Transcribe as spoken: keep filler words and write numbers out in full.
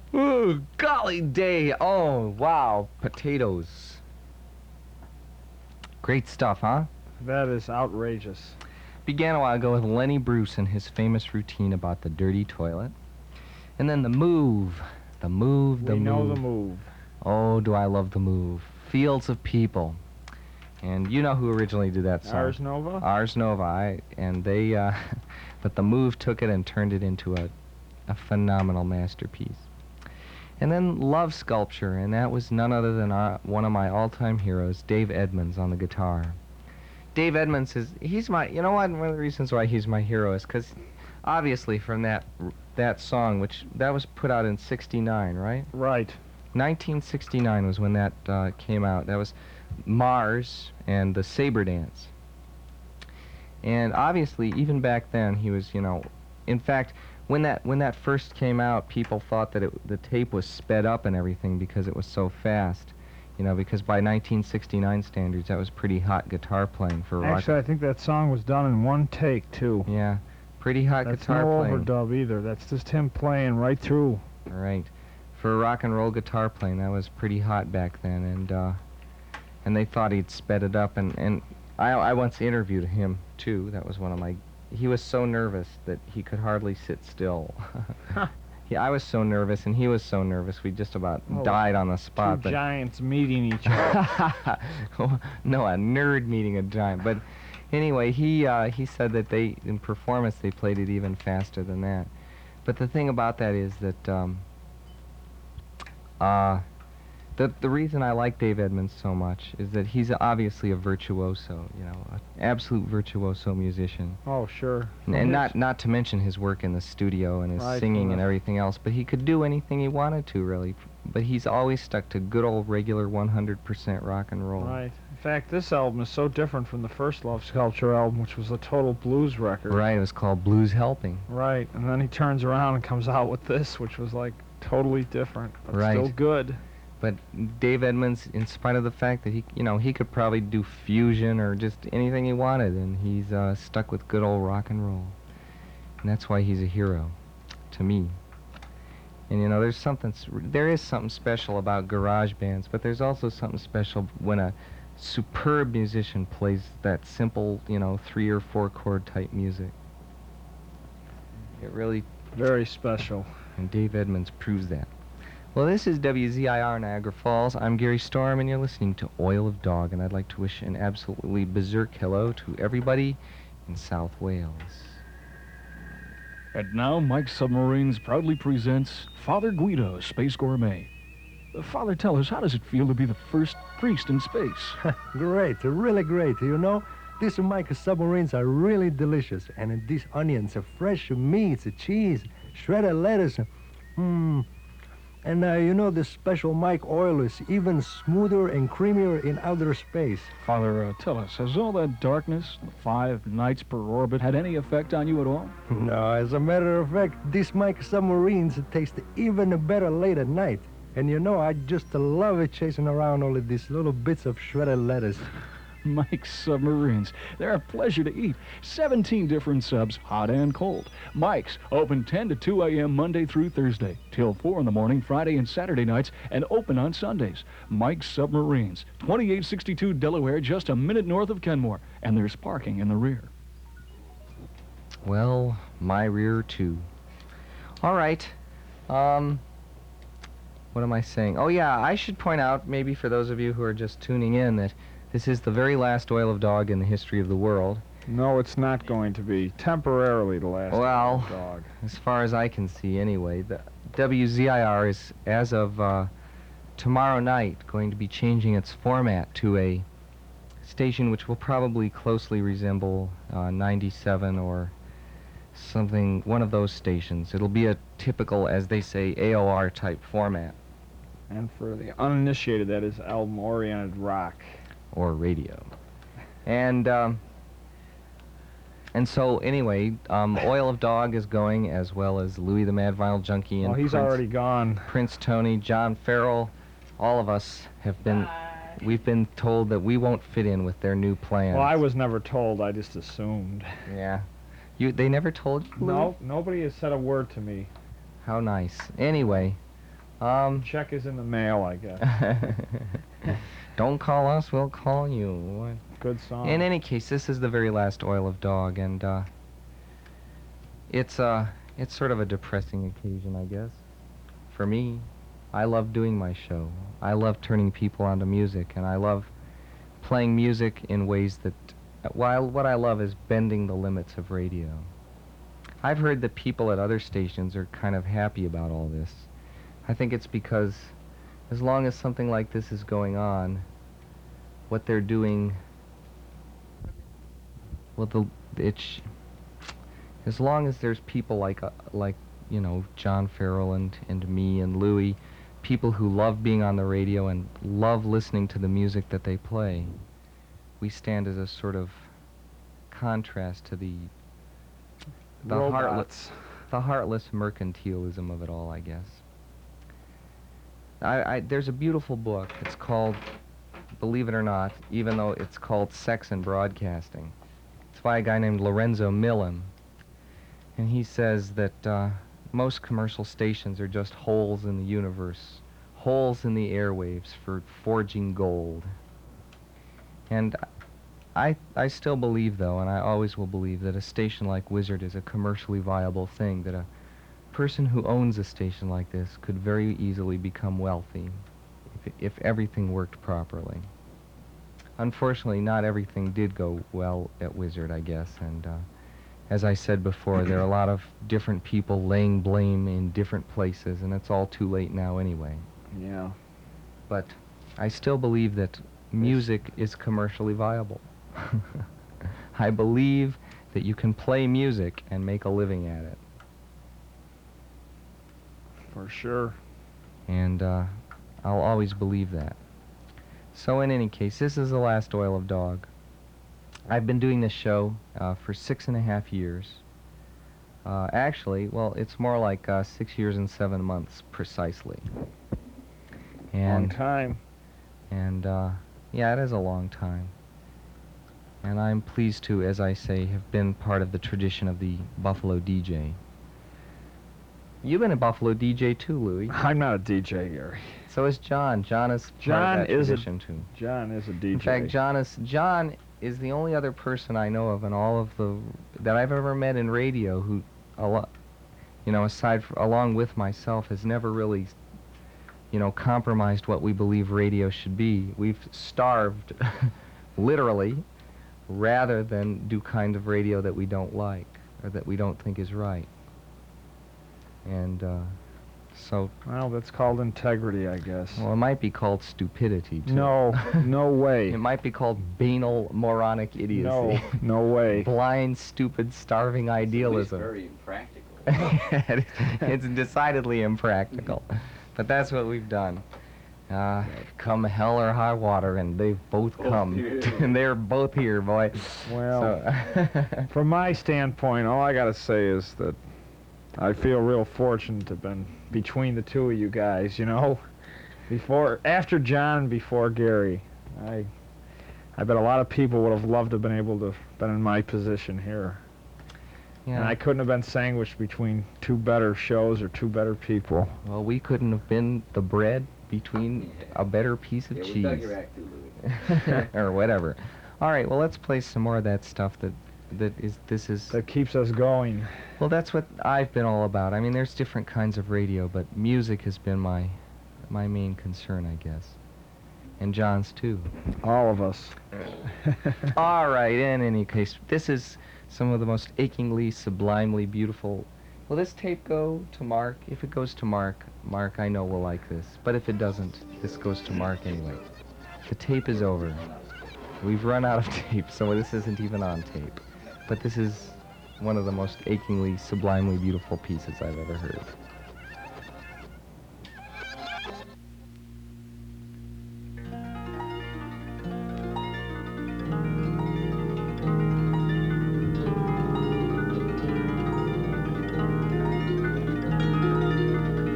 Ooh, golly day. Oh, wow. Potatoes. Great stuff, huh? That is outrageous. Began a while ago with Lenny Bruce and his famous routine about the dirty toilet. And then the move. The move, the we move. know the move. Oh, do I love the move. Fields of People. And you know who originally did that song. Ars Nova? Ars Nova. I, and they, uh, but the move took it and turned it into a, a phenomenal masterpiece. And then Love Sculpture, and that was none other than our, one of my all-time heroes, Dave Edmunds on the guitar. Dave Edmunds is, he's my, you know what, one of the reasons why he's my hero is because obviously from that that song, which, that was put out in sixty-nine, right? Right. nineteen sixty-nine was when that uh, came out. That was Mars and the Saber Dance. And obviously, even back then, he was, you know, in fact, when that when that first came out, people thought that it, the tape was sped up and everything because it was so fast, you know, because by nineteen sixty-nine standards, that was pretty hot guitar playing for rock. Actually, I think that song was done in one take, too. Yeah, pretty hot That's guitar no playing. overdub either. That's just him playing right through. Right. For rock and roll guitar playing, that was pretty hot back then, and uh, and they thought he'd sped it up, and, and I, I once interviewed him, too. That was one of my... He was so nervous that he could hardly sit still. Yeah, I was so nervous, and he was so nervous, we just about Oh, died on the spot. Two But giants meeting each other. no, a nerd meeting a giant. But anyway, he uh, he said that they, in performance, they played it even faster than that. But the thing about that is that... Um, Uh, the the reason I like Dave Edmunds so much is that he's obviously a virtuoso, you know, an absolute virtuoso musician. Oh, sure. And, and not not to mention his work in the studio and his Right, singing and right. everything else, but he could do anything he wanted to, really. But he's always stuck to good old regular one hundred percent rock and roll. Right. In fact, this album is so different from the first Love Sculpture album, which was a total blues record. Right, it was called Blues Helping. Right. And then he turns around and comes out with this, which was like totally different, but Right. still good. But Dave Edmunds, in spite of the fact that he, you know, he could probably do fusion or just anything he wanted, and he's uh, stuck with good old rock and roll. And that's why he's a hero, to me. And you know, there's something, s- there is something special about garage bands, but there's also something special when a superb musician plays that simple, you know, three or four chord type music. It really, Very special. and Dave Edmunds proves that. Well, this is W Z I R Niagara Falls. I'm Gary Storm, and you're listening to Oil of Dog, and I'd like to wish an absolutely berserk hello to everybody in South Wales. And now, Mike Submarines proudly presents Father Guido, Space Gourmet. Uh, Father, tell us, how does it feel to be the first priest in space? Great, really great. You know, these Mike submarines are really delicious. And these onions are fresh meats, cheese, shredded lettuce. Mmm. And uh, you know, this special Mike oil is even smoother and creamier in outer space. Father, uh, tell us, has all that darkness, the five nights per orbit, had any effect on you at all? No, as a matter of fact, these Mike submarines taste even better late at night. And you know, I just love it chasing around all of these little bits of shredded lettuce. Mike Submarines, they're a pleasure to eat. seventeen different subs, hot and cold. Mike's, open ten to two a m Monday through Thursday, till four in the morning Friday and Saturday nights, and open on Sundays. Mike's Submarines, twenty-eight sixty-two Delaware, just a minute north of Kenmore, and there's parking in the rear. Well, my rear too. All right. Um, what am I saying? Oh yeah, I should point out, maybe for those of you who are just tuning in, that this is the very last Oil of Dog in the history of the world. No, it's not going to be. Temporarily the last Well, dog. as far as I can see anyway, the W Z I R is, as of uh, tomorrow night, going to be changing its format to a station which will probably closely resemble uh, ninety-seven or something, one of those stations. It'll be a typical, as they say, A O R type format, And for the uninitiated, that is album-oriented rock. or radio. And um, and so anyway, um, Oil of Dog is going, as well as Louis the Mad Vinyl Junkie and Well, he's Prince, already gone. Prince Tony, John Farrell. All of us have been, we've been told that we won't fit in with their new plans. Well, I was never told. I just assumed. Yeah. You, they never told you? Louis? No, nobody has said a word to me. How nice. Anyway, Um, Check is in the mail, I guess. don't call us, we'll call you. What? Good song. In any case, this is the very last Oil of Dog, and uh, it's uh, it's sort of a depressing occasion, I guess. For me, I love doing my show. I love turning people onto music, and I love playing music in ways that, while what I love is bending the limits of radio. I've heard that people at other stations are kind of happy about all this. I think it's because as long as something like this is going on, what they're doing, well, the it's as long as there's people like uh, like you know John Farrell and and me and Louie, people who love being on the radio and love listening to the music that they play, we stand as a sort of contrast to the the heartless Robots. the heartless mercantilism of it all, I guess. I, I there's a beautiful book. It's called, believe it or not, even though it's called Sex and Broadcasting. It's by a guy named Lorenzo Millen, and he says that uh, most commercial stations are just holes in the universe, holes in the airwaves for forging gold. And I I still believe, though, and I always will believe, that a station like Wizard is a commercially viable thing, that a person who owns a station like this could very easily become wealthy if, if everything worked properly. Unfortunately, not everything did go well at Wizard, I guess, and uh, as I said before, there are a lot of different people laying blame in different places, and it's all too late now anyway. Yeah. But I still believe that music is commercially viable. I believe that you can play music and make a living at it. For sure. And uh, I'll always believe that. So in any case, this is the last Oil of Dog. I've been doing this show uh, for six and a half years. Uh, actually, well, it's more like uh, six years and seven months precisely. Long And time. and uh, yeah, it is a long time. And I'm pleased to, as I say, have been part of the tradition of the Buffalo D J. You've been a Buffalo D J too, Louie. I'm not a D J, Gary. So is John. John is part John of that is a- tradition too. John is a D J. In fact, John is John is the only other person I know of in all of the that I've ever met in radio who, a lot, you know, aside from, along with myself, has never really, you know, compromised what we believe radio should be. We've starved, literally, rather than do kind of radio that we don't like or that we don't think is right. And uh, so, Well, that's called integrity, I guess. well, it might be called stupidity too. No, no way. It might be called banal, moronic idiocy. No, no way. Blind, stupid, starving idealism. Very impractical. It's decidedly impractical. But that's what we've done. Uh, come hell or high water, and they've both come. And they're both here, boy. Well, So from my standpoint, all I gotta say is that I feel real fortunate to have been between the two of you guys, you know? Before, after John and before Gary. I I bet a lot of people would have loved to have been able to have been in my position here. yeah. And I couldn't have been sandwiched between two better shows or two better people. Well, we couldn't have been the bread between a better piece of Yeah, we cheese. dug your act too, Louie. Or whatever. All right, well, let's play some more of that stuff that that is this is That keeps us going. well, that's what I've been all about. I mean, there's different kinds of radio, but music has been my my main concern, I guess. And John's too. All of us. All right, in any case, this is some of the most achingly, sublimely beautiful. Will this tape go to Mark? If it goes to Mark, Mark, I know will like this. But if it doesn't, this goes to Mark anyway. The tape is over. We've run out of tape, so this isn't even on tape. But this is one of the most achingly, sublimely beautiful pieces I've ever heard.